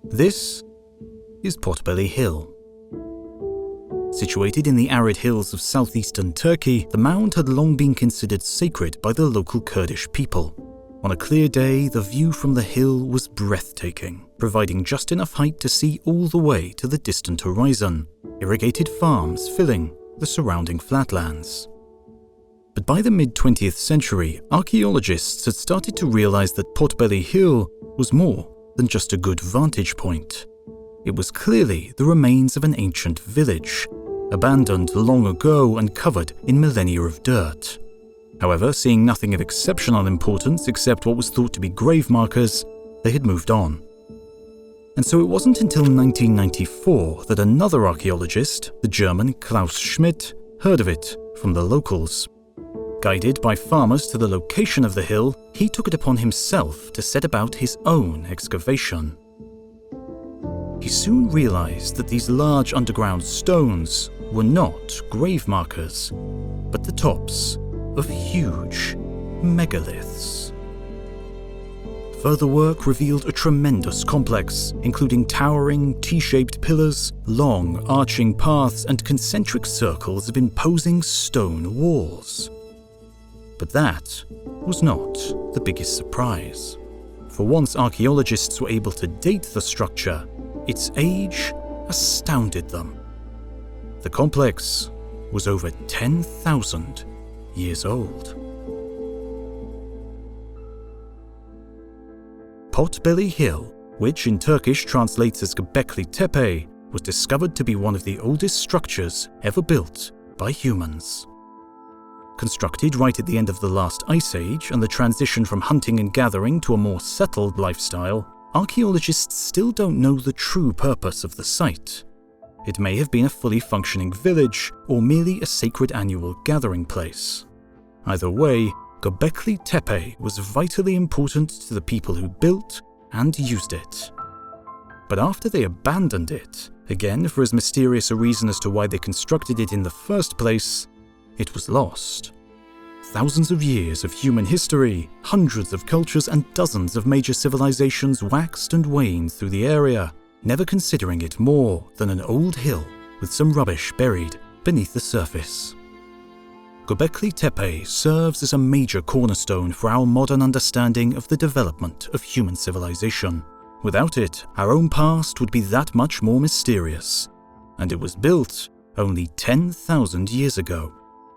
This is Potbelly Hill. Situated in the arid hills of southeastern Turkey, the mound had long been considered sacred by the local Kurdish people. On a clear day, the view from the hill was breathtaking, providing just enough height to see all the way to the distant horizon, irrigated farms filling the surrounding flatlands. But by the mid-20th century, archaeologists had started to realize that Potbelly Hill was more than just a good vantage point. It was clearly the remains of an ancient village, abandoned long ago and covered in millennia of dirt. However, seeing nothing of exceptional importance except what was thought to be grave markers, they had moved on. And so it wasn't until 1994 that another archaeologist, the German Klaus Schmidt, heard of it from the locals. Guided by farmers to the location of the hill, he took it upon himself to set about his own excavation. He soon realized that these large underground stones were not grave markers, but the tops of huge megaliths. Further work revealed a tremendous complex, including towering, T-shaped pillars, long, arching paths, and concentric circles of imposing stone walls. But that was not the biggest surprise. For once archaeologists were able to date the structure, its age astounded them. The complex was over 10,000 years old. Potbelly Hill, which in Turkish translates as Göbekli Tepe, was discovered to be one of the oldest structures ever built by humans. Constructed right at the end of the last ice age and the transition from hunting and gathering to a more settled lifestyle, archaeologists still don't know the true purpose of the site. It may have been a fully functioning village or merely a sacred annual gathering place. Either way, Göbekli Tepe was vitally important to the people who built and used it. But after they abandoned it, again for as mysterious a reason as to why they constructed it in the first place, it was lost. Thousands of years of human history, hundreds of cultures and dozens of major civilizations waxed and waned through the area, never considering it more than an old hill with some rubbish buried beneath the surface. Göbekli Tepe serves as a major cornerstone for our modern understanding of the development of human civilization. Without it, our own past would be that much more mysterious, and it was built only 10,000 years ago.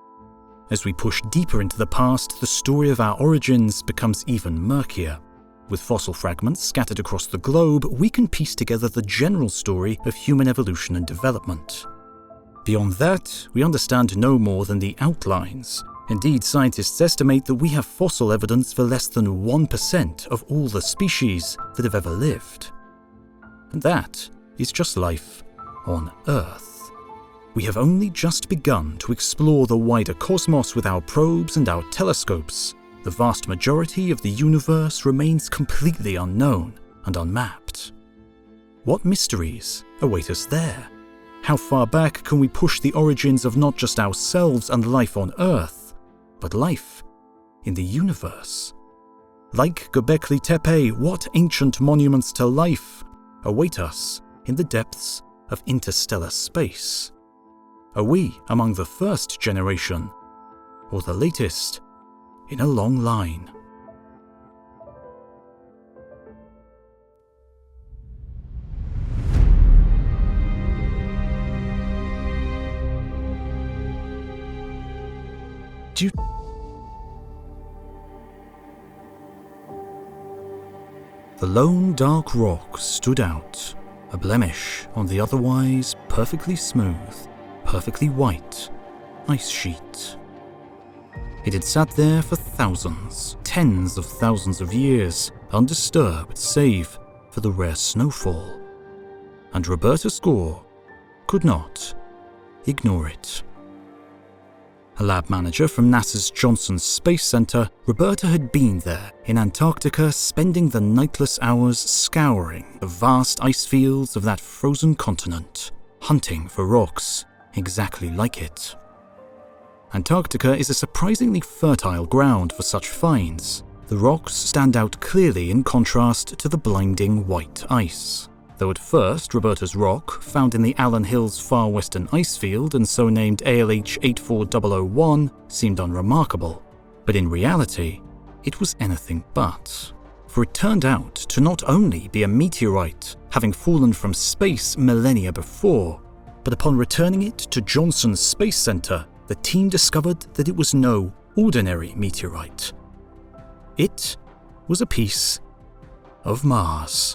As we push deeper into the past, the story of our origins becomes even murkier. With fossil fragments scattered across the globe, we can piece together the general story of human evolution and development. Beyond that, we understand no more than the outlines. Indeed, scientists estimate that we have fossil evidence for less than 1% of all the species that have ever lived. And that is just life on Earth. We have only just begun to explore the wider cosmos with our probes and our telescopes. The vast majority of the universe remains completely unknown and unmapped. What mysteries await us there? How far back can we push the origins of not just ourselves and life on Earth, but life in the universe? Like Göbekli Tepe, what ancient monuments to life await us in the depths of interstellar space? Are we among the first generation, or the latest in a long line? The lone dark rock stood out, a blemish on the otherwise perfectly smooth, perfectly white ice sheet. It had sat there for thousands, tens of thousands of years, undisturbed save for the rare snowfall. And Roberta Score could not ignore it. A lab manager from NASA's Johnson Space Center, Roberta had been there in Antarctica, spending the nightless hours scouring the vast ice fields of that frozen continent, hunting for rocks exactly like it. Antarctica is a surprisingly fertile ground for such finds. The rocks stand out clearly in contrast to the blinding white ice. though at first Roberta's rock, found in the Allen Hills far western icefield and so named ALH 84001, seemed unremarkable. But in reality, it was anything but. For it turned out to not only be a meteorite, having fallen from space millennia before, but upon returning it to Johnson Space Center, the team discovered that it was no ordinary meteorite. It was a piece of Mars.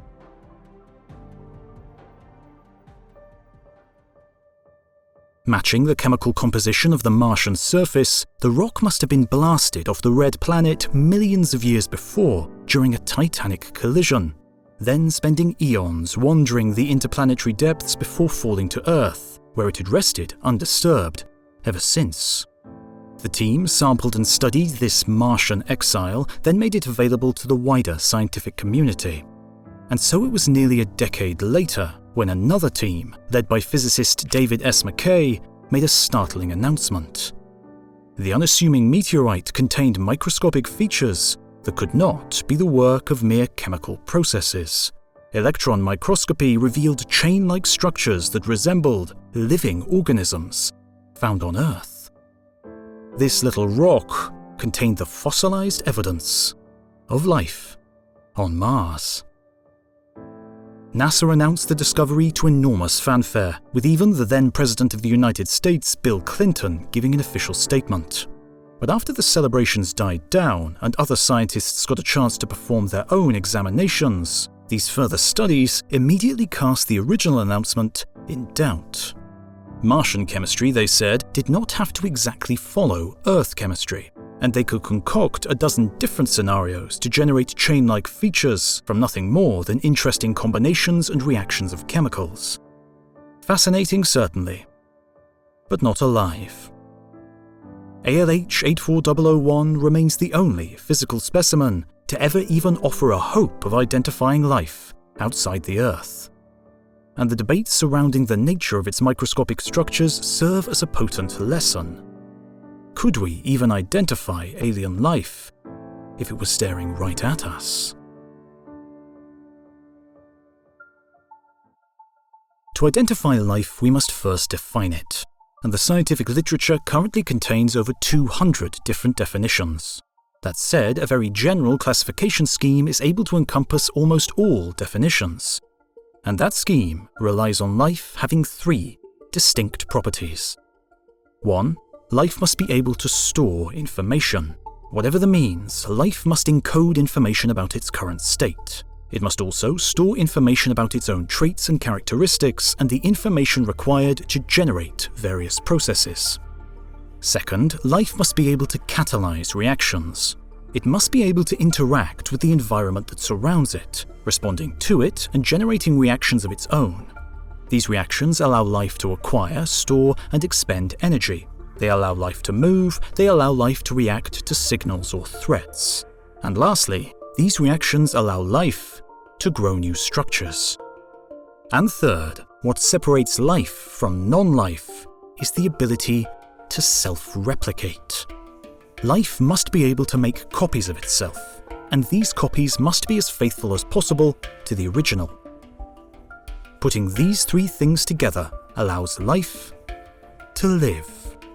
Matching the chemical composition of the Martian surface, the rock must have been blasted off the red planet millions of years before during a titanic collision, then spending eons wandering the interplanetary depths before falling to Earth, where it had rested undisturbed ever since. The team sampled and studied this Martian exile, then made it available to the wider scientific community. And so it was nearly a decade later when another team, led by physicist David S. McKay, made a startling announcement. The unassuming meteorite contained microscopic features that could not be the work of mere chemical processes. Electron microscopy revealed chain-like structures that resembled living organisms found on Earth. This little rock contained the fossilized evidence of life on Mars. NASA announced the discovery to enormous fanfare, with even the then President of the United States, Bill Clinton, giving an official statement. But after the celebrations died down and other scientists got a chance to perform their own examinations, these further studies immediately cast the original announcement in doubt. Martian chemistry, they said, did not have to exactly follow Earth chemistry, and they could concoct a dozen different scenarios to generate chain-like features from nothing more than interesting combinations and reactions of chemicals. Fascinating, certainly, but not alive. ALH 84001 remains the only physical specimen to ever even offer a hope of identifying life outside the Earth. And the debates surrounding the nature of its microscopic structures serve as a potent lesson. Could we even identify alien life if it was staring right at us? To identify life, we must first define it, and the scientific literature currently contains over 200 different definitions. That said, a very general classification scheme is able to encompass almost all definitions, and that scheme relies on life having three distinct properties. 1. Life must be able to store information. Whatever the means, life must encode information about its current state. It must also store information about its own traits and characteristics and the information required to generate various processes. Second, life must be able to catalyze reactions. It must be able to interact with the environment that surrounds it, responding to it and generating reactions of its own. These reactions allow life to acquire, store, and expend energy. They allow life to move, they allow life to react to signals or threats. And lastly, these reactions allow life to grow new structures. And third, what separates life from non-life is the ability to self-replicate. Life must be able to make copies of itself, and these copies must be as faithful as possible to the original. Putting these three things together allows life to live.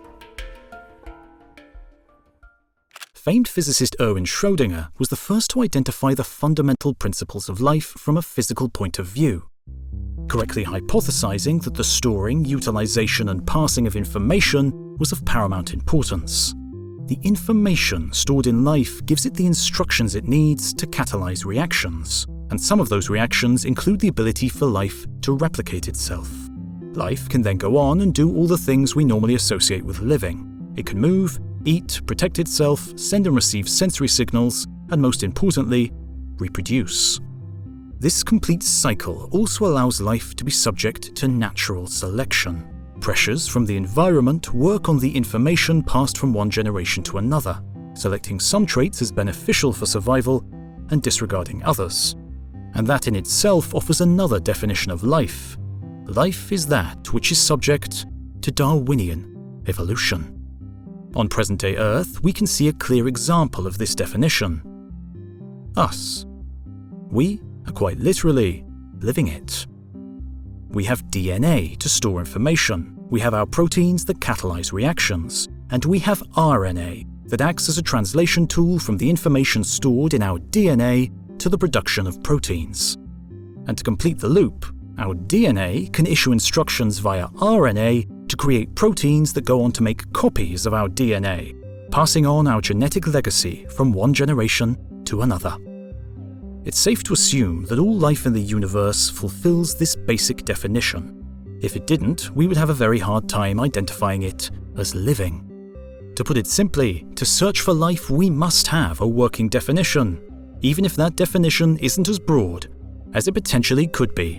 Famed physicist Erwin Schrödinger was the first to identify the fundamental principles of life from a physical point of view, correctly hypothesizing that the storing, utilization, and passing of information was of paramount importance. The information stored in life gives it the instructions it needs to catalyze reactions, and some of those reactions include the ability for life to replicate itself. Life can then go on and do all the things we normally associate with living. It can move, eat, protect itself, send and receive sensory signals, and most importantly, reproduce. This complete cycle also allows life to be subject to natural selection. Pressures from the environment work on the information passed from one generation to another, selecting some traits as beneficial for survival and disregarding others. And that in itself offers another definition of life. Life is that which is subject to Darwinian evolution. On present-day Earth, we can see a clear example of this definition. Us. We are quite literally living it. We have DNA to store information, we have our proteins that catalyze reactions, and we have RNA that acts as a translation tool from the information stored in our DNA to the production of proteins. And to complete the loop, our DNA can issue instructions via RNA to create proteins that go on to make copies of our DNA, passing on our genetic legacy from one generation to another. It's safe to assume that all life in the universe fulfills this basic definition. If it didn't, we would have a very hard time identifying it as living. To put it simply, to search for life, we must have a working definition, even if that definition isn't as broad as it potentially could be.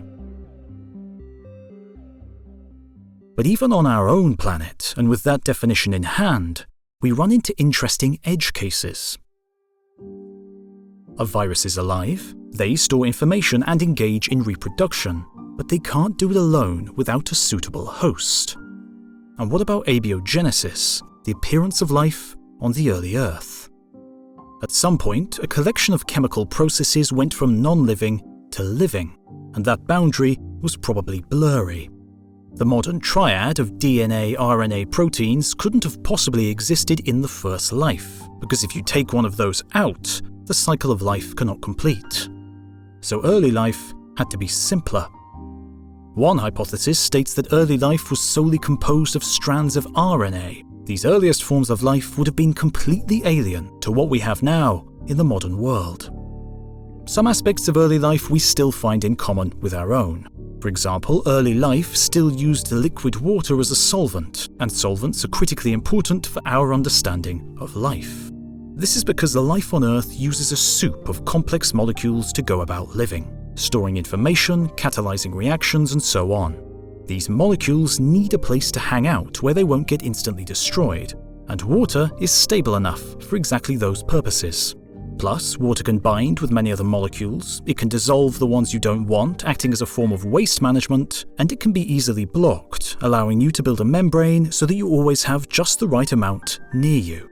But even on our own planet, and with that definition in hand, we run into interesting edge cases. A virus is alive, they store information and engage in reproduction, but they can't do it alone without a suitable host. And what about abiogenesis, the appearance of life on the early Earth? At some point, a collection of chemical processes went from non-living to living, and that boundary was probably blurry. The modern triad of DNA, RNA, proteins couldn't have possibly existed in the first life, because if you take one of those out, the cycle of life cannot complete. So early life had to be simpler. One hypothesis states that early life was solely composed of strands of RNA. These earliest forms of life would have been completely alien to what we have now in the modern world. Some aspects of early life we still find in common with our own. For example, early life still used liquid water as a solvent, and solvents are critically important for our understanding of life. This is because the life on Earth uses a soup of complex molecules to go about living, storing information, catalyzing reactions, and so on. These molecules need a place to hang out where they won't get instantly destroyed, and water is stable enough for exactly those purposes. Plus, water can bind with many other molecules, it can dissolve the ones you don't want, acting as a form of waste management, and it can be easily blocked, allowing you to build a membrane so that you always have just the right amount near you.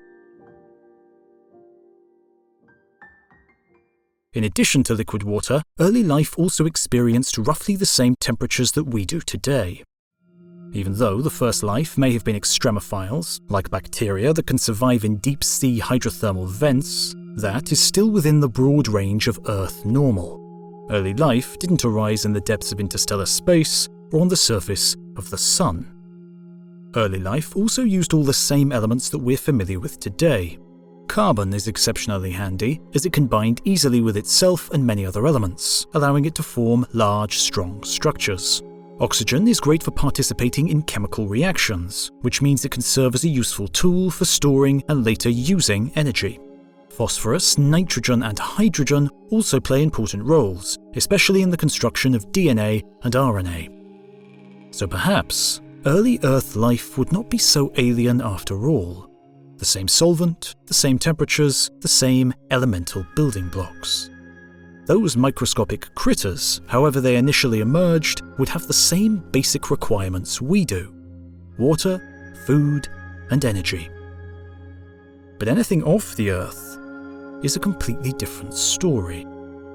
In addition to liquid water, early life also experienced roughly the same temperatures that we do today. Even though the first life may have been extremophiles, like bacteria that can survive in deep-sea hydrothermal vents, that is still within the broad range of Earth normal. Early life didn't arise in the depths of interstellar space or on the surface of the Sun. Early life also used all the same elements that we're familiar with today. Carbon is exceptionally handy, as it can bind easily with itself and many other elements, allowing it to form large, strong structures. Oxygen is great for participating in chemical reactions, which means it can serve as a useful tool for storing and later using energy. Phosphorus, nitrogen, and hydrogen also play important roles, especially in the construction of DNA and RNA. So perhaps early Earth life would not be so alien after all. The same solvent, the same temperatures, the same elemental building blocks. Those microscopic critters, however they initially emerged, would have the same basic requirements we do: water, food, and energy. But anything off the Earth is a completely different story.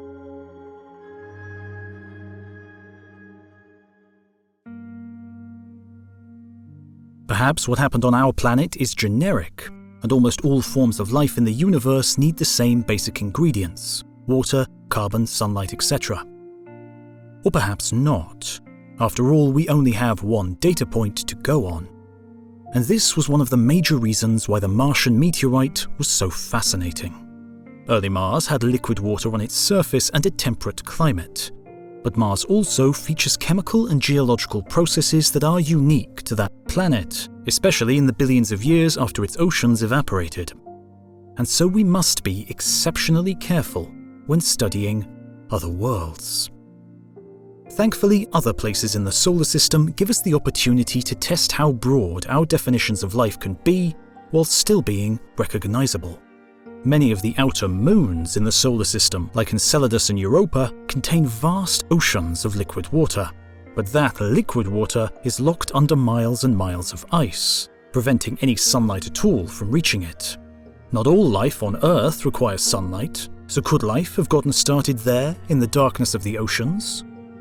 Perhaps what happened on our planet is generic, and almost all forms of life in the universe need the same basic ingredients: water, carbon, sunlight, etc. Or perhaps not. After all, we only have one data point to go on. And this was one of the major reasons why the Martian meteorite was so fascinating. Early Mars had liquid water on its surface and a temperate climate. But Mars also features chemical and geological processes that are unique to that planet, especially in the billions of years after its oceans evaporated. And so we must be exceptionally careful when studying other worlds. Thankfully, other places in the solar system give us the opportunity to test how broad our definitions of life can be while still being recognizable. Many of the outer moons in the solar system, like Enceladus and Europa, contain vast oceans of liquid water. But that liquid water is locked under miles and miles of ice, preventing any sunlight at all from reaching it. Not all life on Earth requires sunlight, so could life have gotten started there in the darkness of the oceans?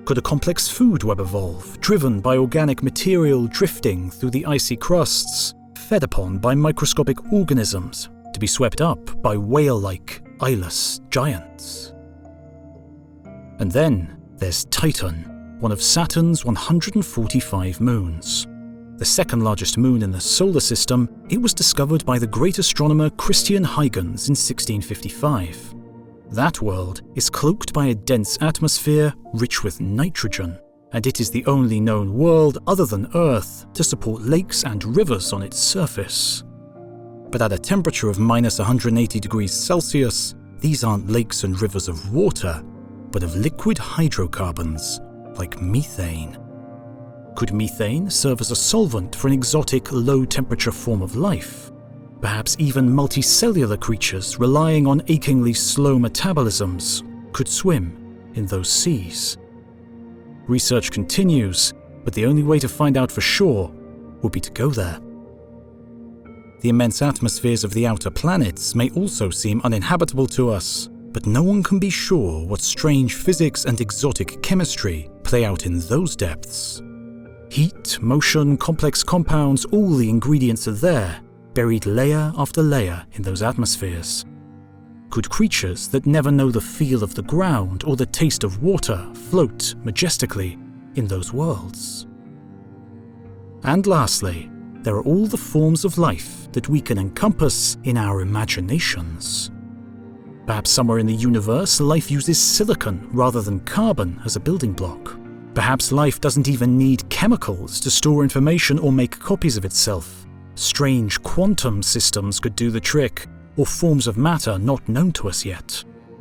Could a complex food web evolve, driven by organic material drifting through the icy crusts, fed upon by microscopic organisms, to be swept up by whale-like, eyeless giants? And then there's Titan, one of Saturn's 145 moons. The second largest moon in the solar system, it was discovered by the great astronomer Christian Huygens in 1655. That world is cloaked by a dense atmosphere rich with nitrogen, and it is the only known world other than Earth to support lakes and rivers on its surface. But at a temperature of minus 180 degrees Celsius, these aren't lakes and rivers of water, but of liquid hydrocarbons, like methane. Could methane serve as a solvent for an exotic low-temperature form of life? Perhaps even multicellular creatures relying on achingly slow metabolisms could swim in those seas. Research continues, but the only way to find out for sure would be to go there. The immense atmospheres of the outer planets may also seem uninhabitable to us, but no one can be sure what strange physics and exotic chemistry play out in those depths. Heat, motion, complex compounds, all the ingredients are there, buried layer after layer in those atmospheres. Could creatures that never know the feel of the ground or the taste of water float majestically in those worlds? And lastly, there are all the forms of life that we can encompass in our imaginations. Perhaps somewhere in the universe, life uses silicon rather than carbon as a building block. Perhaps life doesn't even need chemicals to store information or make copies of itself. Strange quantum systems could do the trick, or forms of matter not known to us yet.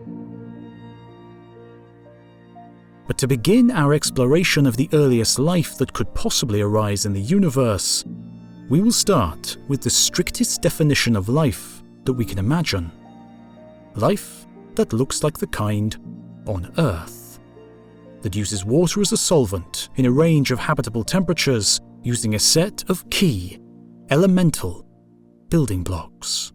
But to begin our exploration of the earliest life that could possibly arise in the universe, we will start with the strictest definition of life that we can imagine. Life that looks like the kind on Earth, that uses water as a solvent in a range of habitable temperatures using a set of key elemental building blocks.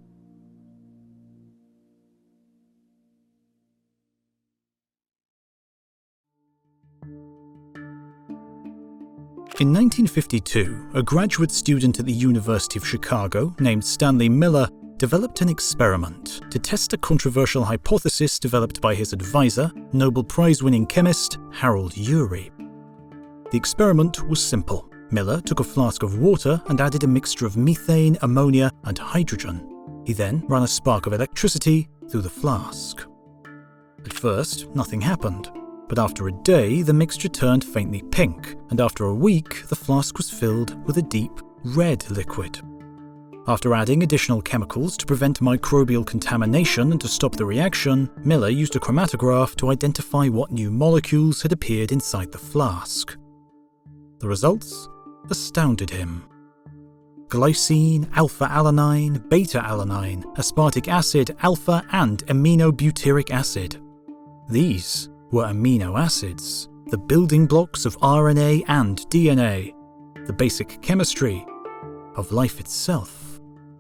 In 1952, a graduate student at the University of Chicago named Stanley Miller developed an experiment to test a controversial hypothesis developed by his advisor, Nobel Prize-winning chemist Harold Urey. The experiment was simple. Miller took a flask of water and added a mixture of methane, ammonia, and hydrogen. He then ran a spark of electricity through the flask. At first, nothing happened, but after a day, the mixture turned faintly pink, and after a week, the flask was filled with a deep red liquid. After adding additional chemicals to prevent microbial contamination and to stop the reaction, Miller used a chromatograph to identify what new molecules had appeared inside the flask. The results astounded him. Glycine, alpha-alanine, beta-alanine, aspartic acid, alpha and aminobutyric acid. These were amino acids, the building blocks of RNA and DNA, the basic chemistry of life itself.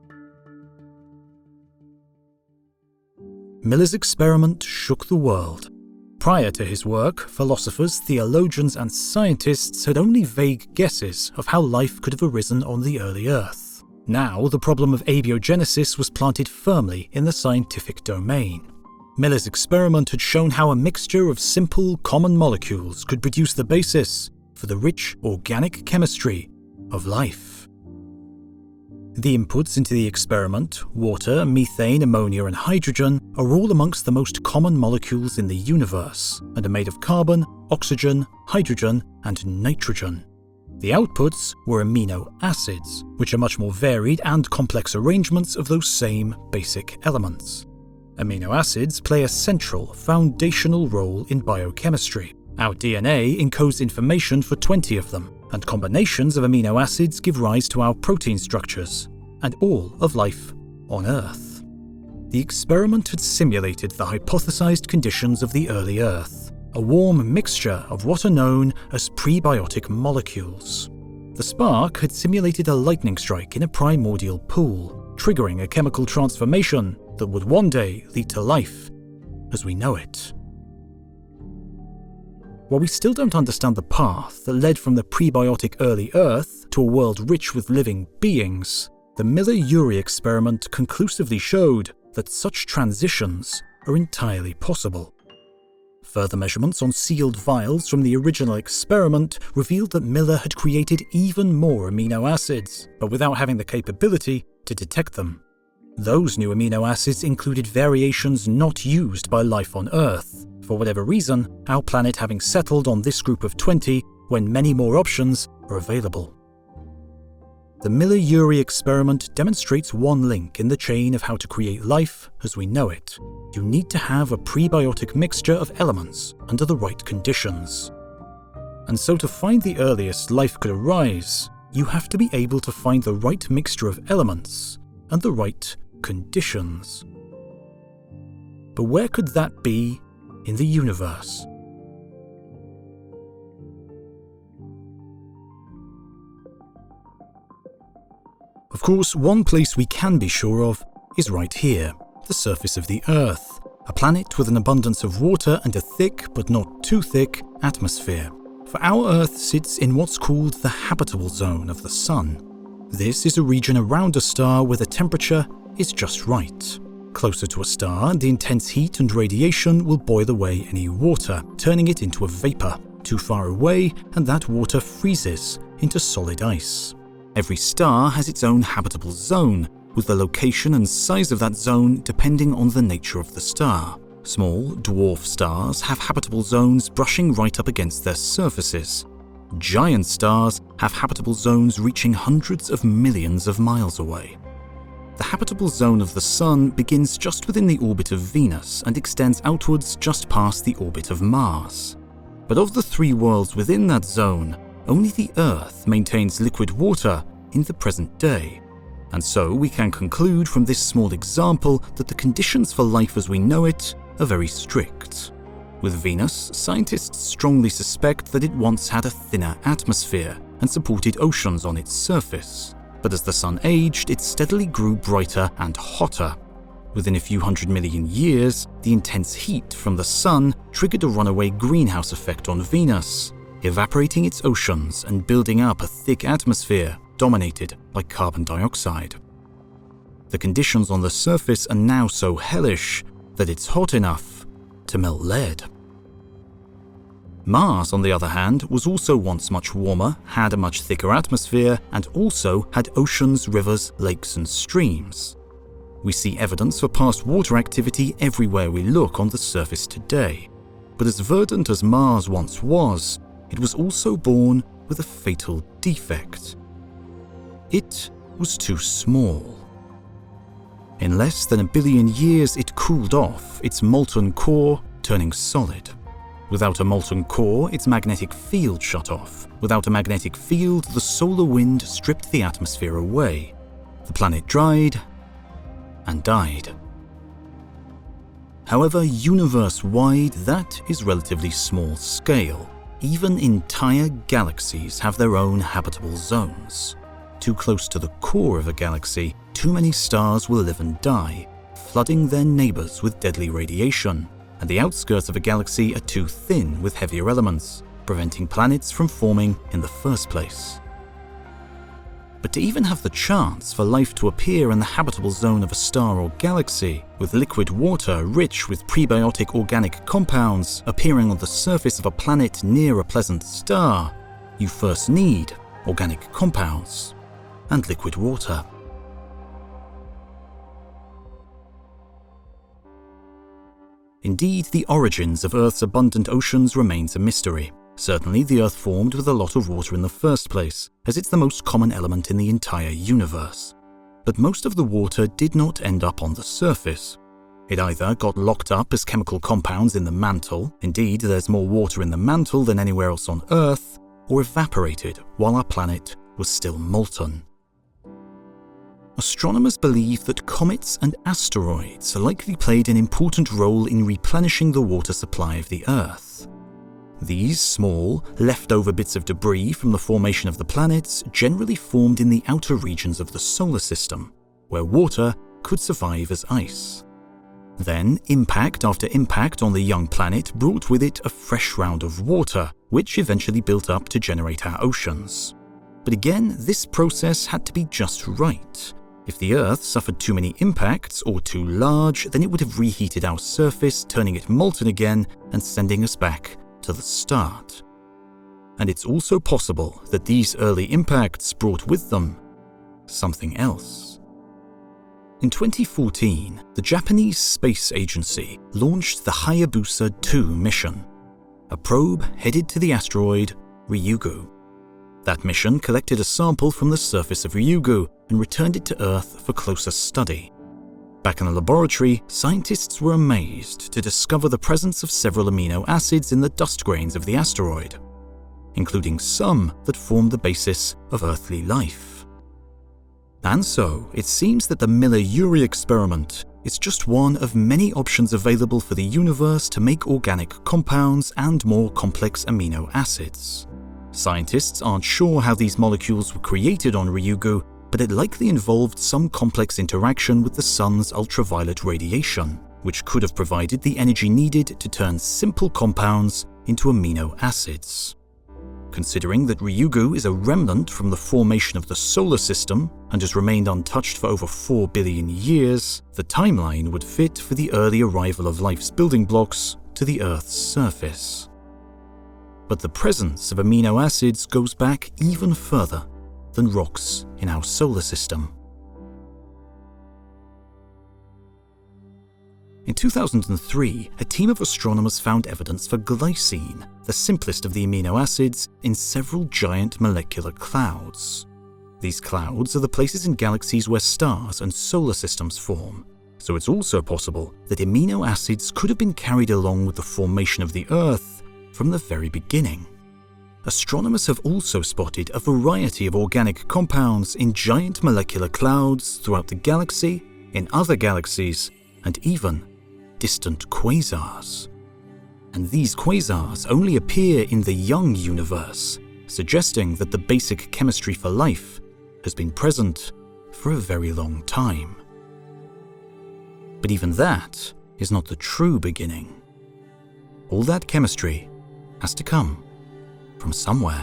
Miller's experiment shook the world. Prior to his work, philosophers, theologians, and scientists had only vague guesses of how life could have arisen on the early Earth. Now, the problem of abiogenesis was planted firmly in the scientific domain. Miller's experiment had shown how a mixture of simple, common molecules could produce the basis for the rich organic chemistry of life. The inputs into the experiment, water, methane, ammonia, and hydrogen, are all amongst the most common molecules in the universe, and are made of carbon, oxygen, hydrogen, and nitrogen. The outputs were amino acids, which are much more varied and complex arrangements of those same basic elements. Amino acids play a central, foundational role in biochemistry. Our DNA encodes information for 20 of them, and combinations of amino acids give rise to our protein structures, and all of life on Earth. The experiment had simulated the hypothesized conditions of the early Earth, a warm mixture of what are known as prebiotic molecules. The spark had simulated a lightning strike in a primordial pool, triggering a chemical transformation that would one day lead to life as we know it. While we still don't understand the path that led from the prebiotic early Earth to a world rich with living beings, the Miller-Urey experiment conclusively showed that such transitions are entirely possible. Further measurements on sealed vials from the original experiment revealed that Miller had created even more amino acids, but without having the capability to detect them. Those new amino acids included variations not used by life on Earth, for whatever reason, our planet having settled on this group of 20 when many more options are available. The Miller-Urey experiment demonstrates one link in the chain of how to create life as we know it. You need to have a prebiotic mixture of elements under the right conditions. And so to find the earliest life could arise, you have to be able to find the right mixture of elements and the right conditions. But where could that be in the universe? Of course, one place we can be sure of is right here, the surface of the Earth, a planet with an abundance of water and a thick, but not too thick, atmosphere. For our Earth sits in what's called the habitable zone of the Sun. This is a region around a star where the temperature is just right. Closer to a star, the intense heat and radiation will boil away any water, turning it into a vapor. Too far away, and that water freezes into solid ice. Every star has its own habitable zone, with the location and size of that zone depending on the nature of the star. Small, dwarf stars have habitable zones brushing right up against their surfaces. Giant stars have habitable zones reaching hundreds of millions of miles away. The habitable zone of the Sun begins just within the orbit of Venus and extends outwards just past the orbit of Mars. But of the three worlds within that zone, only the Earth maintains liquid water in the present day. And so we can conclude from this small example that the conditions for life as we know it are very strict. With Venus, scientists strongly suspect that it once had a thinner atmosphere and supported oceans on its surface. But as the Sun aged, it steadily grew brighter and hotter. Within a few 100 million years, the intense heat from the Sun triggered a runaway greenhouse effect on Venus, evaporating its oceans and building up a thick atmosphere dominated by carbon dioxide. The conditions on the surface are now so hellish that it's hot enough to melt lead. Mars, on the other hand, was also once much warmer, had a much thicker atmosphere, and also had oceans, rivers, lakes, and streams. We see evidence for past water activity everywhere we look on the surface today. But as verdant as Mars once was, it was also born with a fatal defect. It was too small. In less than 1 billion years, it cooled off, its molten core turning solid. Without a molten core, its magnetic field shut off. Without a magnetic field, the solar wind stripped the atmosphere away. The planet dried and died. However, universe-wide, that is relatively small scale. Even entire galaxies have their own habitable zones. Too close to the core of a galaxy, too many stars will live and die, flooding their neighbors with deadly radiation, and the outskirts of a galaxy are too thin with heavier elements, preventing planets from forming in the first place. But to even have the chance for life to appear in the habitable zone of a star or galaxy, with liquid water rich with prebiotic organic compounds appearing on the surface of a planet near a pleasant star, you first need organic compounds and liquid water. Indeed, the origins of Earth's abundant oceans remains a mystery. Certainly, the Earth formed with a lot of water in the first place, as it's the most common element in the entire universe. But most of the water did not end up on the surface. It either got locked up as chemical compounds in the mantle, indeed there's more water in the mantle than anywhere else on Earth, or evaporated while our planet was still molten. Astronomers believe that comets and asteroids likely played an important role in replenishing the water supply of the Earth. These small, leftover bits of debris from the formation of the planets generally formed in the outer regions of the solar system, where water could survive as ice. Then, impact after impact on the young planet brought with it a fresh round of water, which eventually built up to generate our oceans. But again, this process had to be just right. If the Earth suffered too many impacts or too large, then it would have reheated our surface, turning it molten again and sending us back to the start. And it's also possible that these early impacts brought with them something else. In 2014, the Japanese Space Agency launched the Hayabusa 2 mission, a probe headed to the asteroid Ryugu. That mission collected a sample from the surface of Ryugu and returned it to Earth for closer study. Back in the laboratory, scientists were amazed to discover the presence of several amino acids in the dust grains of the asteroid, including some that formed the basis of earthly life. And so, it seems that the Miller-Urey experiment is just one of many options available for the universe to make organic compounds and more complex amino acids. Scientists aren't sure how these molecules were created on Ryugu, but it likely involved some complex interaction with the sun's ultraviolet radiation, which could have provided the energy needed to turn simple compounds into amino acids. Considering that Ryugu is a remnant from the formation of the solar system and has remained untouched for over 4 billion years, the timeline would fit for the early arrival of life's building blocks to the Earth's surface. But the presence of amino acids goes back even further than rocks in our solar system. In 2003, a team of astronomers found evidence for glycine, the simplest of the amino acids, in several giant molecular clouds. These clouds are the places in galaxies where stars and solar systems form, so it's also possible that amino acids could have been carried along with the formation of the Earth from the very beginning. Astronomers have also spotted a variety of organic compounds in giant molecular clouds throughout the galaxy, in other galaxies, and even distant quasars. And these quasars only appear in the young universe, suggesting that the basic chemistry for life has been present for a very long time. But even that is not the true beginning. All that chemistry has to come from somewhere.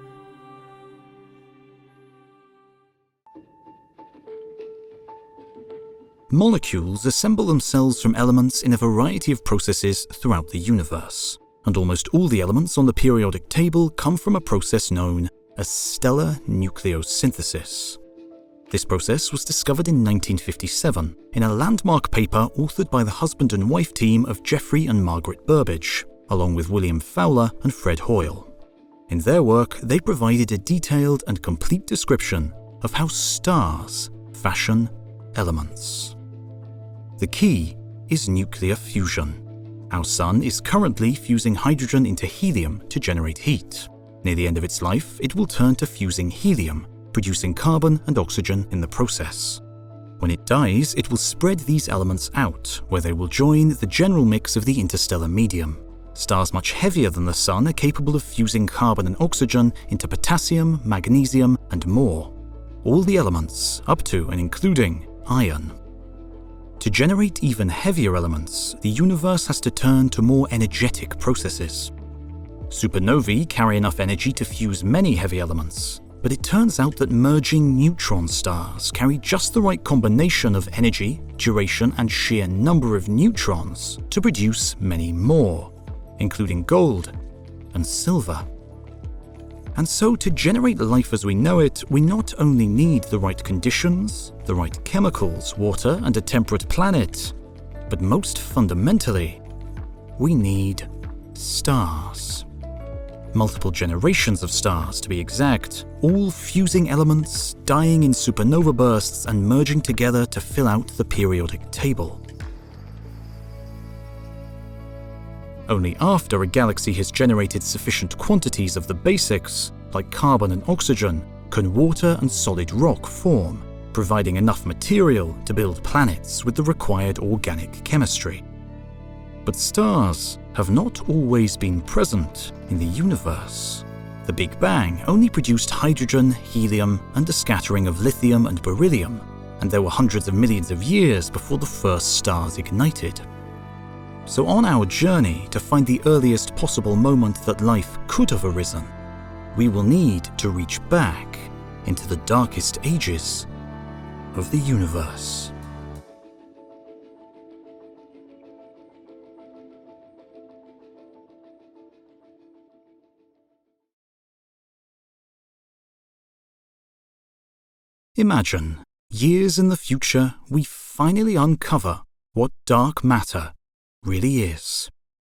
Molecules assemble themselves from elements in a variety of processes throughout the universe, and almost all the elements on the periodic table come from a process known as stellar nucleosynthesis. This process was discovered in 1957 in a landmark paper authored by the husband and wife team of Geoffrey and Margaret Burbidge, along with William Fowler and Fred Hoyle. In their work, they provided a detailed and complete description of how stars fashion elements. The key is nuclear fusion. Our Sun is currently fusing hydrogen into helium to generate heat. Near the end of its life, it will turn to fusing helium, producing carbon and oxygen in the process. When it dies, it will spread these elements out, where they will join the general mix of the interstellar medium. Stars much heavier than the Sun are capable of fusing carbon and oxygen into potassium, magnesium, and more. All the elements, up to and including iron. To generate even heavier elements, the universe has to turn to more energetic processes. Supernovae carry enough energy to fuse many heavy elements, but it turns out that merging neutron stars carry just the right combination of energy, duration, and sheer number of neutrons to produce many more, including gold and silver. And so to generate life as we know it, we not only need the right conditions, the right chemicals, water, and a temperate planet, but most fundamentally, we need stars. Multiple generations of stars, to be exact, all fusing elements, dying in supernova bursts and merging together to fill out the periodic table. Only after a galaxy has generated sufficient quantities of the basics, like carbon and oxygen, can water and solid rock form, providing enough material to build planets with the required organic chemistry. But stars have not always been present in the universe. The Big Bang only produced hydrogen, helium, and a scattering of lithium and beryllium, and there were hundreds of millions of years before the first stars ignited. So on our journey to find the earliest possible moment that life could have arisen, we will need to reach back into the darkest ages of the universe. Imagine, years in the future, we finally uncover what dark matter really is.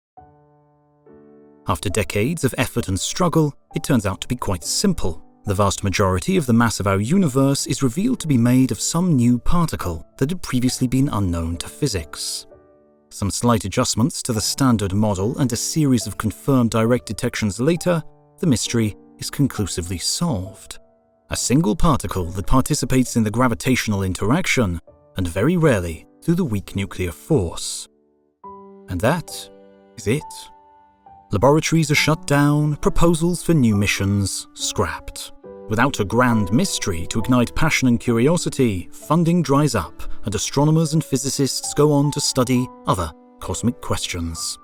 After decades of effort and struggle, it turns out to be quite simple. The vast majority of the mass of our universe is revealed to be made of some new particle that had previously been unknown to physics. Some slight adjustments to the standard model and a series of confirmed direct detections later, the mystery is conclusively solved. A single particle that participates in the gravitational interaction, and very rarely through the weak nuclear force. And that is it. Laboratories are shut down, proposals for new missions scrapped. Without a grand mystery to ignite passion and curiosity, funding dries up, and astronomers and physicists go on to study other cosmic questions.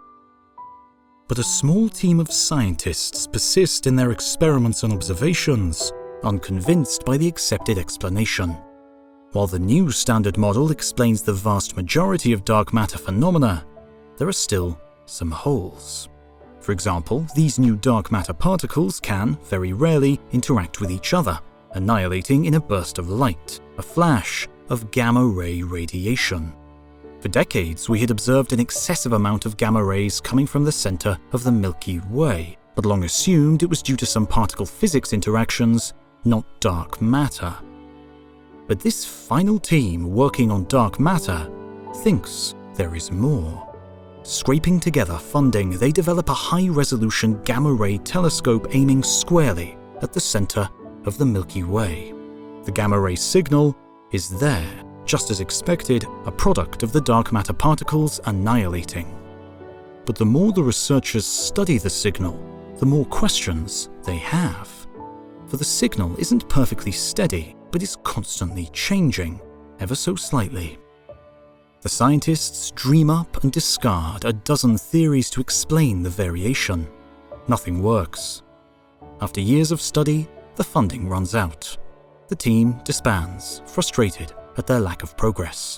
But a small team of scientists persist in their experiments and observations, unconvinced by the accepted explanation. While the new standard model explains the vast majority of dark matter phenomena, there are still some holes. For example, these new dark matter particles can, very rarely, interact with each other, annihilating in a burst of light, a flash of gamma-ray radiation. For decades, we had observed an excessive amount of gamma rays coming from the center of the Milky Way, but long assumed it was due to some particle physics interactions, not dark matter. But this final team working on dark matter thinks there is more. Scraping together funding, they develop a high-resolution gamma-ray telescope aiming squarely at the center of the Milky Way. The gamma-ray signal is there, just as expected, a product of the dark matter particles annihilating. But the more the researchers study the signal, the more questions they have. For the signal isn't perfectly steady, but is constantly changing, ever so slightly. The scientists dream up and discard a dozen theories to explain the variation. Nothing works. After years of study, the funding runs out. The team disbands, frustrated at their lack of progress.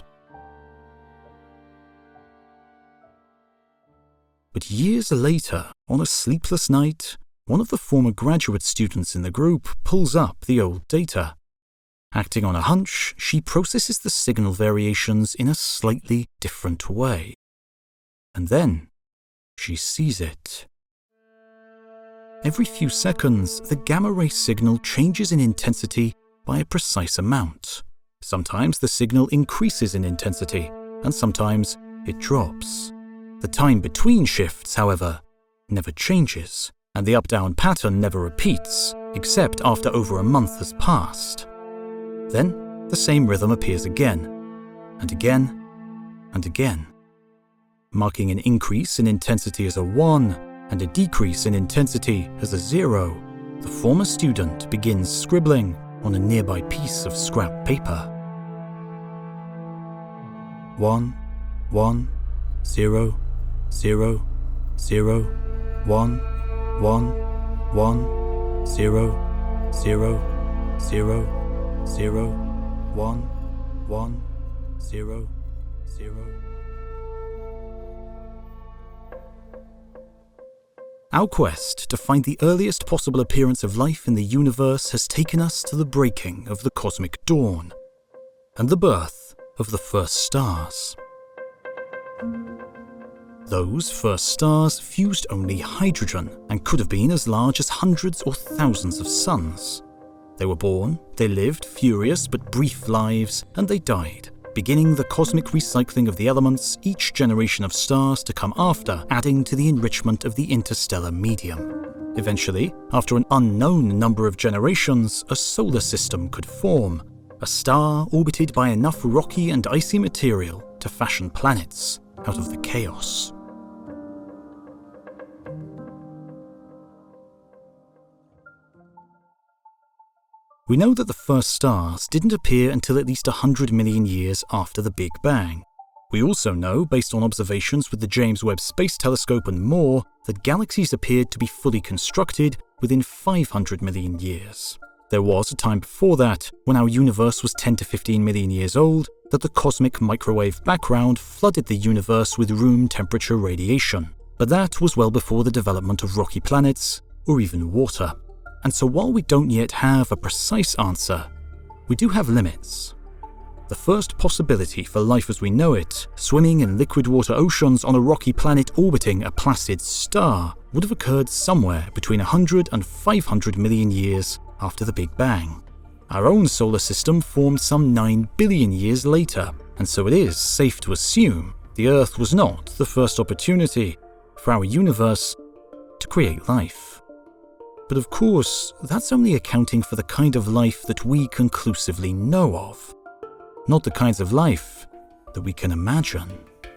But years later, on a sleepless night, one of the former graduate students in the group pulls up the old data. Acting on a hunch, she processes the signal variations in a slightly different way. And then, she sees it. Every few seconds, the gamma-ray signal changes in intensity by a precise amount. Sometimes the signal increases in intensity, and sometimes it drops. The time between shifts, however, never changes, and the up-down pattern never repeats, except after over a month has passed. Then, the same rhythm appears again, and again, and again, marking an increase in intensity as a 1 and a decrease in intensity as a 0. The former student begins scribbling on a nearby piece of scrap paper. 1, 1, 0, 0, 0, 1, 1, 1, 0, 0, 0, 0, 1, 1, 0, 0. Our quest to find the earliest possible appearance of life in the universe has taken us to the breaking of the cosmic dawn and the birth of the first stars. Those first stars fused only hydrogen and could have been as large as hundreds or thousands of suns. They were born, they lived furious but brief lives, and they died, beginning the cosmic recycling of the elements, each generation of stars to come after, adding to the enrichment of the interstellar medium. Eventually, after an unknown number of generations, a solar system could form, a star orbited by enough rocky and icy material to fashion planets out of the chaos. We know that the first stars didn't appear until at least 100 million years after the Big Bang. We also know, based on observations with the James Webb Space Telescope and more, that galaxies appeared to be fully constructed within 500 million years. There was a time before that, when our universe was 10 to 15 million years old, that the cosmic microwave background flooded the universe with room temperature radiation. But that was well before the development of rocky planets, or even water. And so while we don't yet have a precise answer, we do have limits. The first possibility for life as we know it, swimming in liquid water oceans on a rocky planet orbiting a placid star, would have occurred somewhere between 100 and 500 million years after the Big Bang. Our own solar system formed some 9 billion years later, and so it is safe to assume the Earth was not the first opportunity for our universe to create life. But of course, that's only accounting for the kind of life that we conclusively know of, not the kinds of life that we can imagine.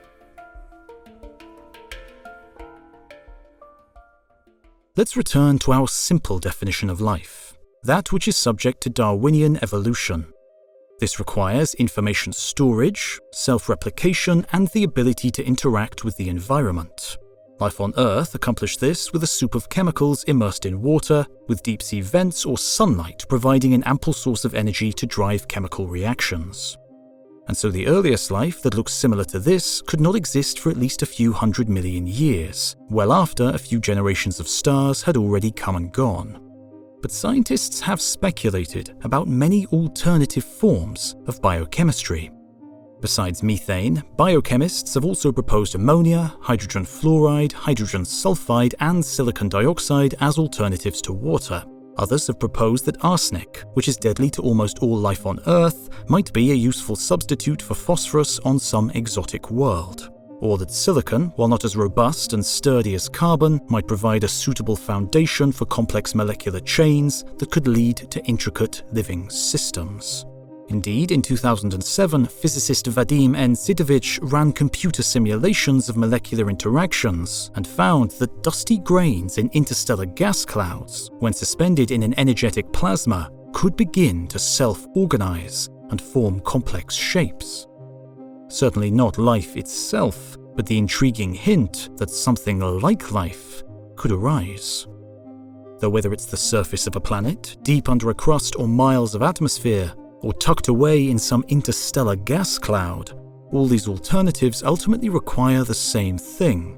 Let's return to our simple definition of life, that which is subject to Darwinian evolution. This requires information storage, self-replication, and the ability to interact with the environment. Life on Earth accomplished this with a soup of chemicals immersed in water, with deep-sea vents or sunlight providing an ample source of energy to drive chemical reactions. And so the earliest life that looks similar to this could not exist for at least a few 100 million years, well after a few generations of stars had already come and gone. But scientists have speculated about many alternative forms of biochemistry. Besides methane, biochemists have also proposed ammonia, hydrogen fluoride, hydrogen sulfide, and silicon dioxide as alternatives to water. Others have proposed that arsenic, which is deadly to almost all life on Earth, might be a useful substitute for phosphorus on some exotic world. Or that silicon, while not as robust and sturdy as carbon, might provide a suitable foundation for complex molecular chains that could lead to intricate living systems. Indeed, in 2007, physicist Vadim N. Sidovich ran computer simulations of molecular interactions and found that dusty grains in interstellar gas clouds, when suspended in an energetic plasma, could begin to self-organize and form complex shapes. Certainly not life itself, but the intriguing hint that something like life could arise. Though whether it's the surface of a planet, deep under a crust or miles of atmosphere, or tucked away in some interstellar gas cloud, all these alternatives ultimately require the same thing: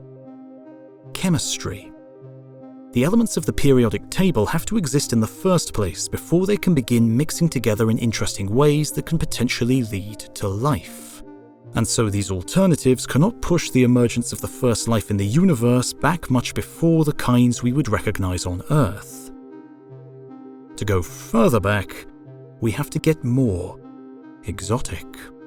chemistry. The elements of the periodic table have to exist in the first place before they can begin mixing together in interesting ways that can potentially lead to life. And so these alternatives cannot push the emergence of the first life in the universe back much before the kinds we would recognize on Earth. To go further back, we have to get more exotic.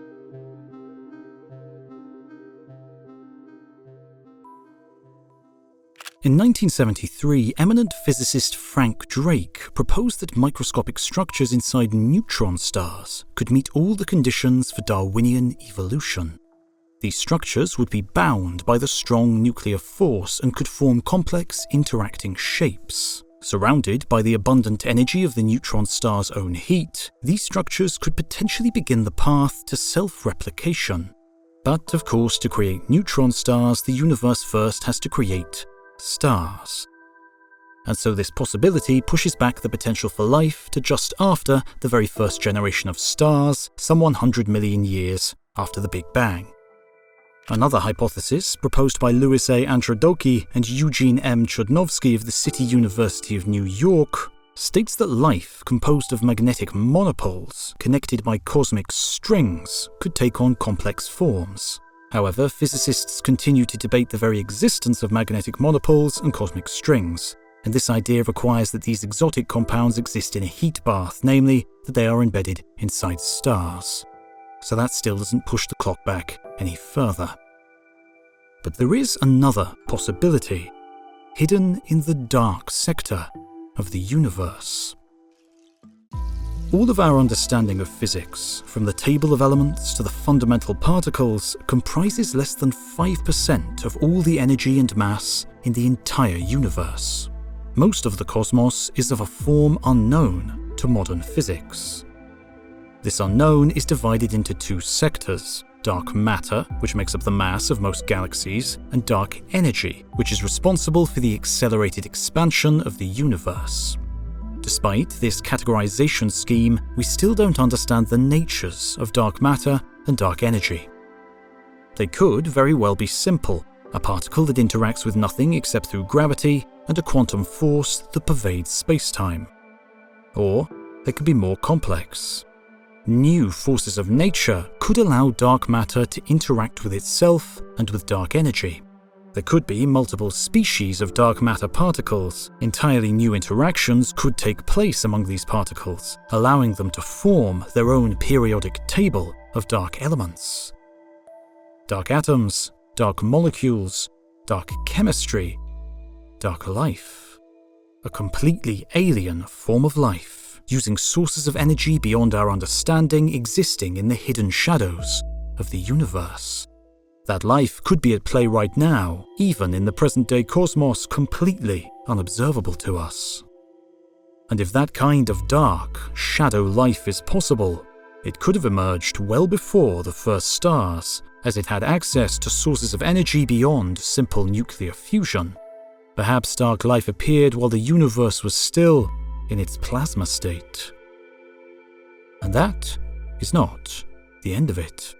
In 1973, eminent physicist Frank Drake proposed that microscopic structures inside neutron stars could meet all the conditions for Darwinian evolution. These structures would be bound by the strong nuclear force and could form complex, interacting shapes. Surrounded by the abundant energy of the neutron star's own heat, these structures could potentially begin the path to self-replication. But, of course, to create neutron stars, the universe first has to create stars. And so this possibility pushes back the potential for life to just after the very first generation of stars, some 100 million years after the Big Bang. Another hypothesis, proposed by Louis A. Androdoki and Eugene M. Chodnovsky of the City University of New York, states that life composed of magnetic monopoles connected by cosmic strings could take on complex forms. However, physicists continue to debate the very existence of magnetic monopoles and cosmic strings, and this idea requires that these exotic compounds exist in a heat bath, namely, that they are embedded inside stars. So that still doesn't push the clock back any further. But there is another possibility, hidden in the dark sector of the universe. All of our understanding of physics, from the table of elements to the fundamental particles, comprises less than 5% of all the energy and mass in the entire universe. Most of the cosmos is of a form unknown to modern physics. This unknown is divided into two sectors: dark matter, which makes up the mass of most galaxies, and dark energy, which is responsible for the accelerated expansion of the universe. Despite this categorization scheme, we still don't understand the natures of dark matter and dark energy. They could very well be simple: a particle that interacts with nothing except through gravity and a quantum force that pervades space-time. Or they could be more complex. New forces of nature could allow dark matter to interact with itself and with dark energy. There could be multiple species of dark matter particles. Entirely new interactions could take place among these particles, allowing them to form their own periodic table of dark elements. Dark atoms, dark molecules, dark chemistry, dark life. A completely alien form of life, using sources of energy beyond our understanding existing in the hidden shadows of the universe. That life could be at play right now, even in the present-day cosmos, completely unobservable to us. And if that kind of dark, shadow life is possible, it could have emerged well before the first stars, as it had access to sources of energy beyond simple nuclear fusion. Perhaps dark life appeared while the universe was still in its plasma state. And that is not the end of it.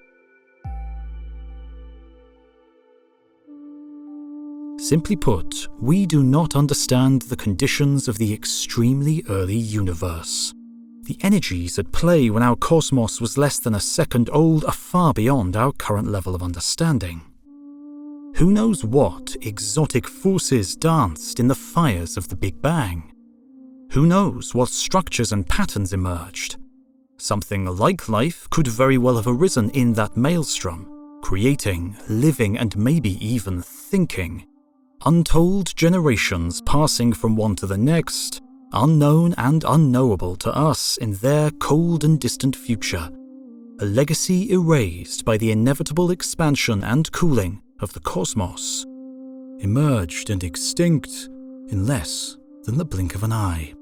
Simply put, we do not understand the conditions of the extremely early universe. The energies at play when our cosmos was less than a second old are far beyond our current level of understanding. Who knows what exotic forces danced in the fires of the Big Bang? Who knows what structures and patterns emerged? Something like life could very well have arisen in that maelstrom, creating, living, and maybe even thinking. Untold generations passing from one to the next, unknown and unknowable to us in their cold and distant future. A legacy erased by the inevitable expansion and cooling of the cosmos, emerged and extinct in less than the blink of an eye.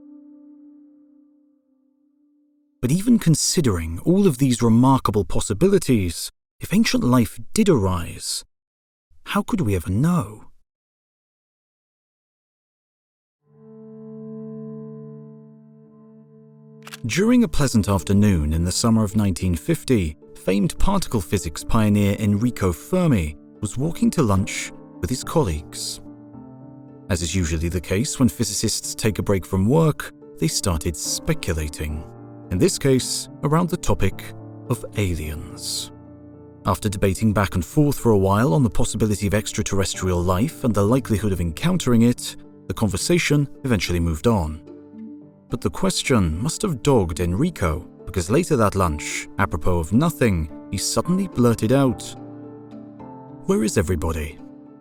But even considering all of these remarkable possibilities, if ancient life did arise, how could we ever know? During a pleasant afternoon in the summer of 1950, famed particle physics pioneer Enrico Fermi was walking to lunch with his colleagues. As is usually the case when physicists take a break from work, they started speculating. In this case, around the topic of aliens. After debating back and forth for a while on the possibility of extraterrestrial life and the likelihood of encountering it, the conversation eventually moved on. But the question must have dogged Enrico, because later that lunch, apropos of nothing, he suddenly blurted out, "Where is everybody?"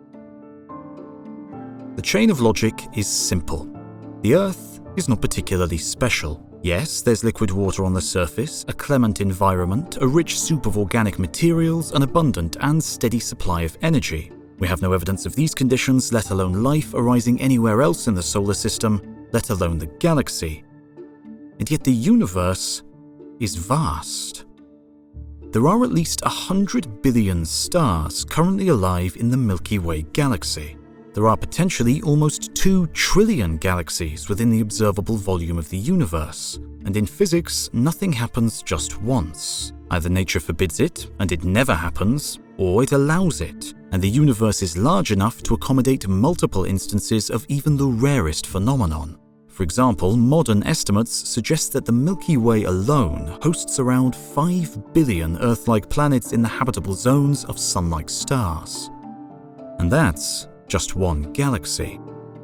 The chain of logic is simple. The Earth is not particularly special. Yes, there's liquid water on the surface, a clement environment, a rich soup of organic materials, an abundant and steady supply of energy. We have no evidence of these conditions, let alone life arising anywhere else in the solar system, let alone the galaxy. And yet the universe is vast. There are at least 100 billion stars currently alive in the Milky Way galaxy. There are potentially almost 2 trillion galaxies within the observable volume of the universe. And in physics, nothing happens just once. Either nature forbids it, and it never happens, or it allows it, and the universe is large enough to accommodate multiple instances of even the rarest phenomenon. For example, modern estimates suggest that the Milky Way alone hosts around 5 billion Earth-like planets in the habitable zones of Sun-like stars. And that's just one galaxy.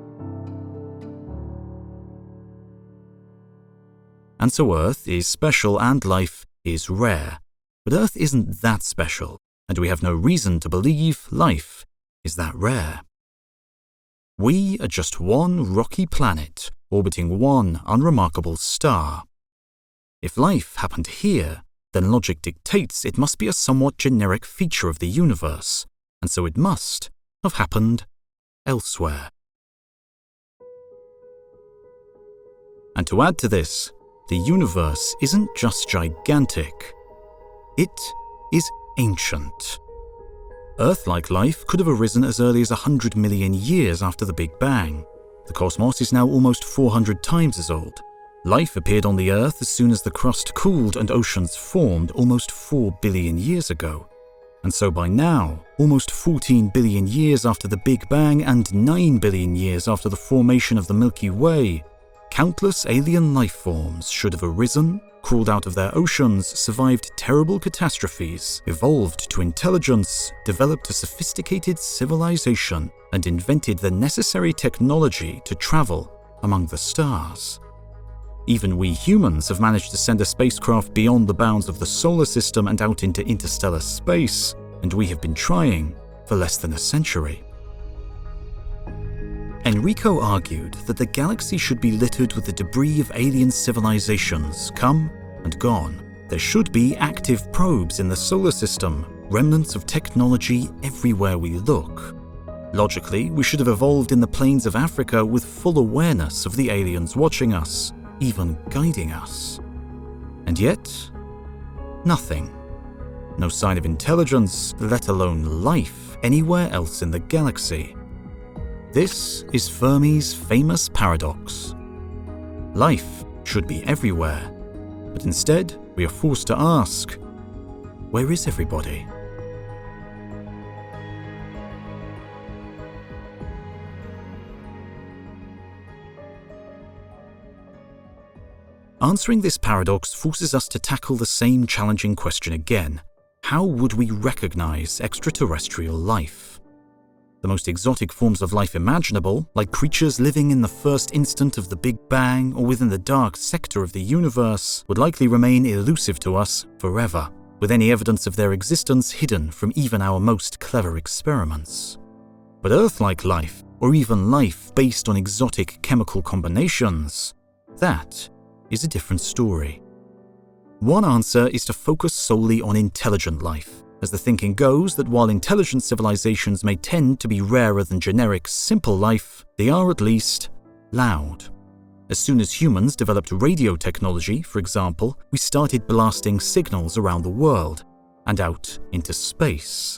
And so Earth is special and life is rare. But Earth isn't that special, and we have no reason to believe life is that rare. We are just one rocky planet orbiting one unremarkable star. If life happened here, then logic dictates it must be a somewhat generic feature of the universe, and so it must have happened elsewhere. And to add to this, the universe isn't just gigantic, it is ancient. Earth-like life could have arisen as early as 100 million years after the Big Bang. The cosmos is now almost 400 times as old. Life appeared on the Earth as soon as the crust cooled and oceans formed almost 4 billion years ago. And so by now, almost 14 billion years after the Big Bang and 9 billion years after the formation of the Milky Way, countless alien life forms should have arisen, crawled out of their oceans, survived terrible catastrophes, evolved to intelligence, developed a sophisticated civilization, and invented the necessary technology to travel among the stars. Even we humans have managed to send a spacecraft beyond the bounds of the solar system and out into interstellar space, and we have been trying for less than a century. Enrico argued that the galaxy should be littered with the debris of alien civilizations, come and gone. There should be active probes in the solar system, remnants of technology everywhere we look. Logically, we should have evolved in the plains of Africa with full awareness of the aliens watching us, even guiding us. And yet, nothing. No sign of intelligence, let alone life, anywhere else in the galaxy. This is Fermi's famous paradox. Life should be everywhere, but instead we are forced to ask, where is everybody? Answering this paradox forces us to tackle the same challenging question again. How would we recognize extraterrestrial life? The most exotic forms of life imaginable, like creatures living in the first instant of the Big Bang or within the dark sector of the universe, would likely remain elusive to us forever, with any evidence of their existence hidden from even our most clever experiments. But Earth-like life, or even life based on exotic chemical combinations, that is a different story. One answer is to focus solely on intelligent life, as the thinking goes that while intelligent civilizations may tend to be rarer than generic, simple life, they are at least loud. As soon as humans developed radio technology, for example, we started blasting signals around the world and out into space.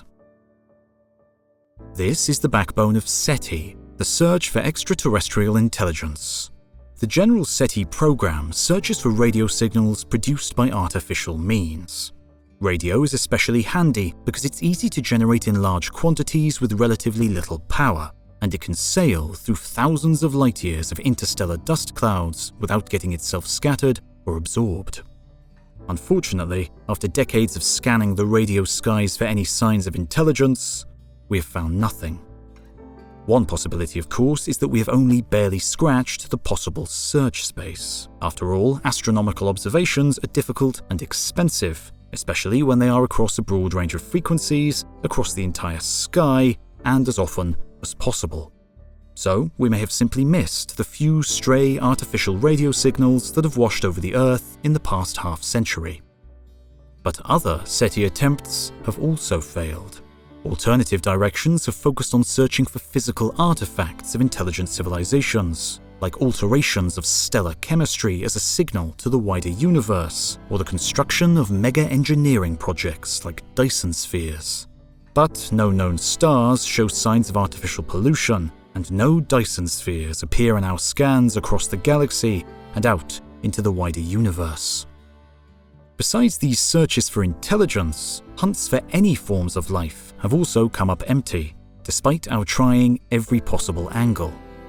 This is the backbone of SETI, the search for extraterrestrial intelligence. The general SETI program searches for radio signals produced by artificial means. Radio is especially handy because it's easy to generate in large quantities with relatively little power, and it can sail through thousands of light years of interstellar dust clouds without getting itself scattered or absorbed. Unfortunately, after decades of scanning the radio skies for any signs of intelligence, we have found nothing. One possibility, of course, is that we have only barely scratched the possible search space. After all, astronomical observations are difficult and expensive, especially when they are across a broad range of frequencies, across the entire sky, and as often as possible. So, we may have simply missed the few stray artificial radio signals that have washed over the Earth in the past half-century. But other SETI attempts have also failed. Alternative directions have focused on searching for physical artifacts of intelligent civilizations, like alterations of stellar chemistry as a signal to the wider universe, or the construction of mega-engineering projects like Dyson spheres. But no known stars show signs of artificial pollution, and no Dyson spheres appear in our scans across the galaxy and out into the wider universe. Besides these searches for intelligence, hunts for any forms of life have also come up empty, despite our trying every possible angle.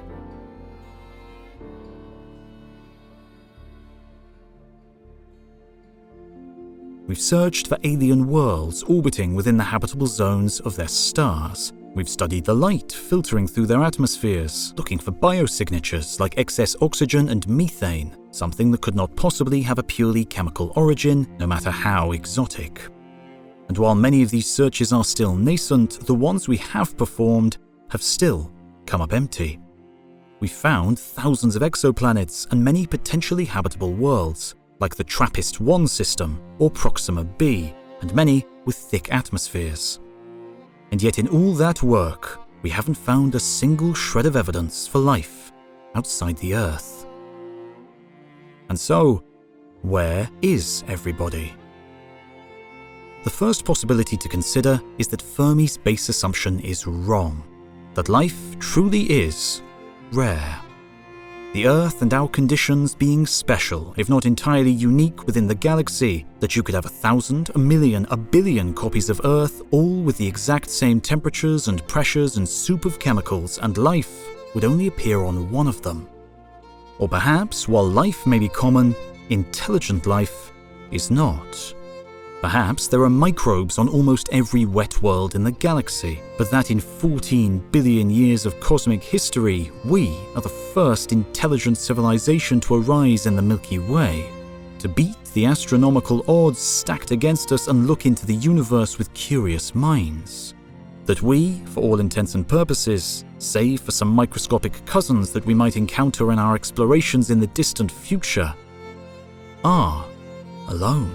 We've searched for alien worlds orbiting within the habitable zones of their stars. We've studied the light filtering through their atmospheres, looking for biosignatures like excess oxygen and methane, something that could not possibly have a purely chemical origin, no matter how exotic. And while many of these searches are still nascent, the ones we have performed have still come up empty. We've found thousands of exoplanets and many potentially habitable worlds, like the TRAPPIST-1 system or Proxima b, and many with thick atmospheres. And yet in all that work, we haven't found a single shred of evidence for life outside the Earth. And so, where is everybody? The first possibility to consider is that Fermi's base assumption is wrong, that life truly is rare. The Earth and our conditions being special, if not entirely unique within the galaxy, that you could have 1,000, 1,000,000, 1,000,000,000 copies of Earth, all with the exact same temperatures and pressures and soup of chemicals, and life would only appear on one of them. Or perhaps, while life may be common, intelligent life is not. Perhaps there are microbes on almost every wet world in the galaxy, but that in 14 billion years of cosmic history, we are the first intelligent civilization to arise in the Milky Way, to beat the astronomical odds stacked against us and look into the universe with curious minds. That we, for all intents and purposes, save for some microscopic cousins that we might encounter in our explorations in the distant future, are alone.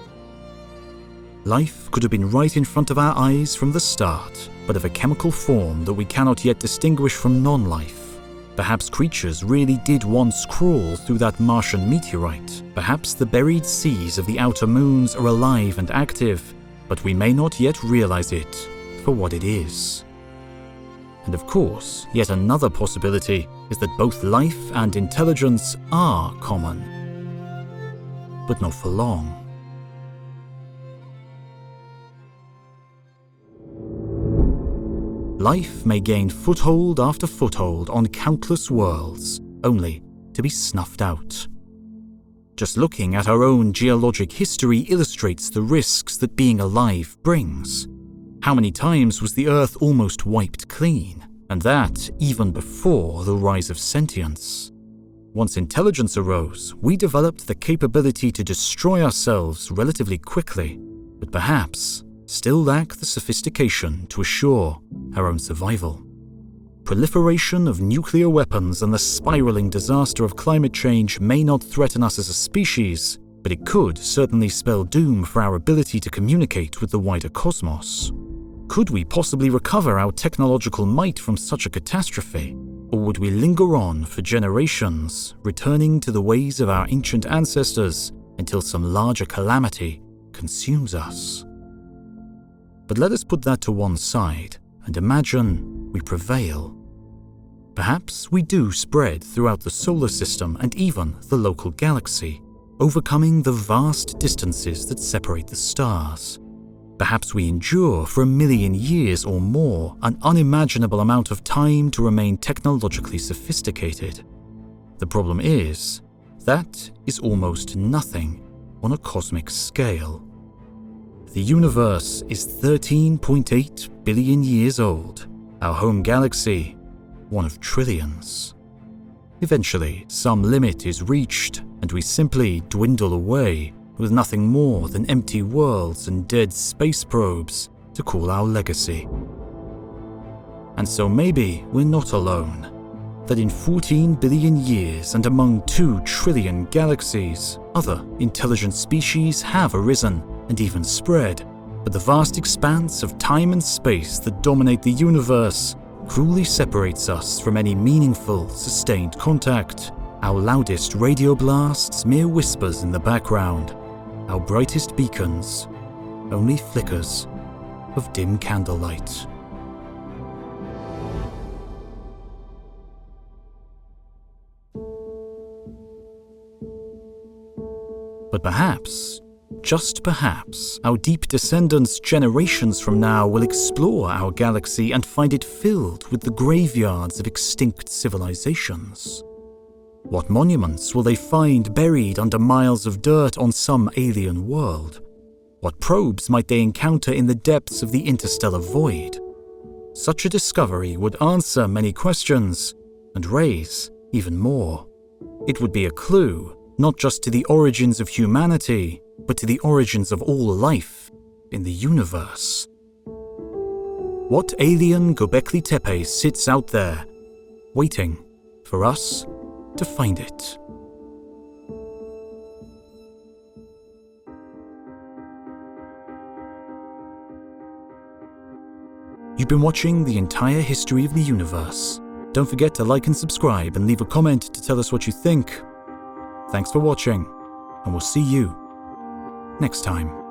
Life could have been right in front of our eyes from the start, but of a chemical form that we cannot yet distinguish from non-life. Perhaps creatures really did once crawl through that Martian meteorite. Perhaps the buried seas of the outer moons are alive and active, but we may not yet realize it for what it is. And of course, yet another possibility is that both life and intelligence are common, but not for long. Life may gain foothold after foothold on countless worlds, only to be snuffed out. Just looking at our own geologic history illustrates the risks that being alive brings. How many times was the Earth almost wiped clean, and that even before the rise of sentience? Once intelligence arose, we developed the capability to destroy ourselves relatively quickly, but perhaps still lack the sophistication to assure our own survival. Proliferation of nuclear weapons and the spiraling disaster of climate change may not threaten us as a species, but it could certainly spell doom for our ability to communicate with the wider cosmos. Could we possibly recover our technological might from such a catastrophe, or would we linger on for generations, returning to the ways of our ancient ancestors until some larger calamity consumes us? But let us put that to one side and imagine we prevail. Perhaps we do spread throughout the solar system and even the local galaxy, overcoming the vast distances that separate the stars. Perhaps we endure for 1,000,000 years or more, an unimaginable amount of time to remain technologically sophisticated. The problem is, that is almost nothing on a cosmic scale. The universe is 13.8 billion years old, our home galaxy, one of trillions. Eventually, some limit is reached, and we simply dwindle away, with nothing more than empty worlds and dead space probes to call our legacy. And so maybe we're not alone, that in 14 billion years and among 2 trillion galaxies, other intelligent species have arisen and even spread, but the vast expanse of time and space that dominate the universe cruelly separates us from any meaningful, sustained contact. Our loudest radio blasts mere whispers in the background, our brightest beacons only flickers of dim candlelight. But perhaps, just perhaps, our deep descendants generations from now will explore our galaxy and find it filled with the graveyards of extinct civilizations. What monuments will they find buried under miles of dirt on some alien world? What probes might they encounter in the depths of the interstellar void? Such a discovery would answer many questions and raise even more. It would be a clue, not just to the origins of humanity, but to the origins of all life in the universe. What alien Göbekli Tepe sits out there, waiting for us to find it? You've been watching the entire history of the universe. Don't forget to like and subscribe and leave a comment to tell us what you think. Thanks for watching. and we'll see you next time.